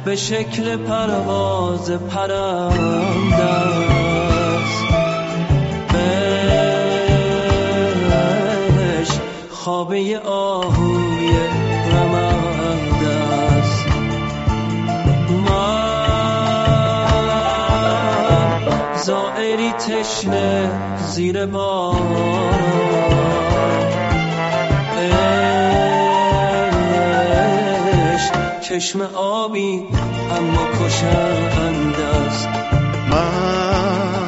به شکل پرواز پرنده است. بهش خوابه آهوی رمنده است. من زائری تشنه زیر باران، چشم آبی اما کشنده است. من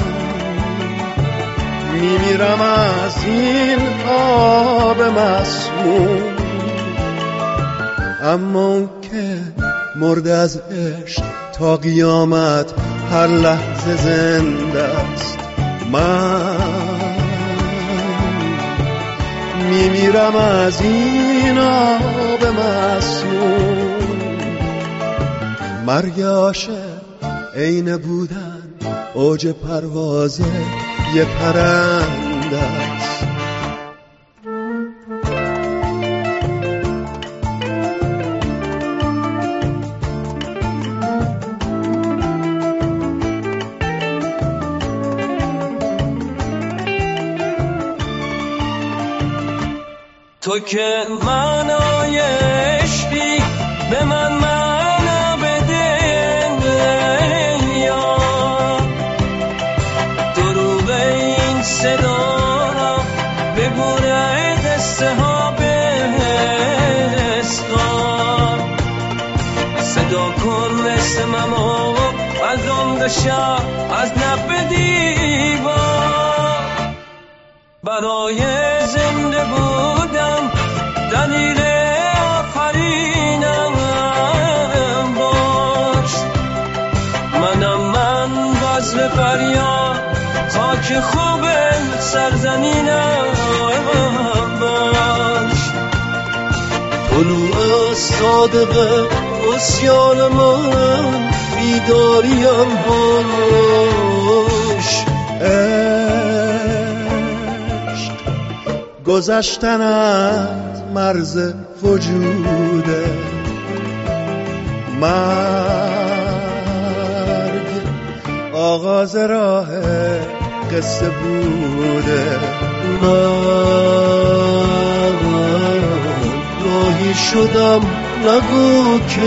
میمیرم از این آب مسموم، اما اون که مرده از عشق تا قیامت هر لحظه زنده است. من میمیرم از این آب مسموم. مرگ عاشق عین بودن اوج پرواز یه پرنده است. تو که معنای عشقی به من معنا بده، یا دروغ این صدا را ببره دسته ها بستان. صدا کن مثل ممو از عمد شب از نب دیوار. برای زنده بودم دلیل آفرینم باش. منم من بزم فریاد خاک خوب سرزمینم باش. طلوع صادق اسیان من بیداریم باش. گذشتن از مرز وجوده، مرگ آغاز راه قصه بوده. من راهی شدم نگو که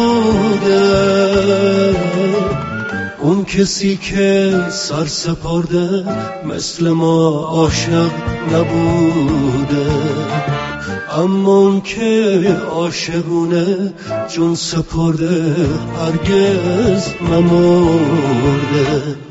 زوده. اون کسی که سر سپرده مثل ما عاشق نبوده، اما اون که عاشقونه جون سپرده هرگز نمرده.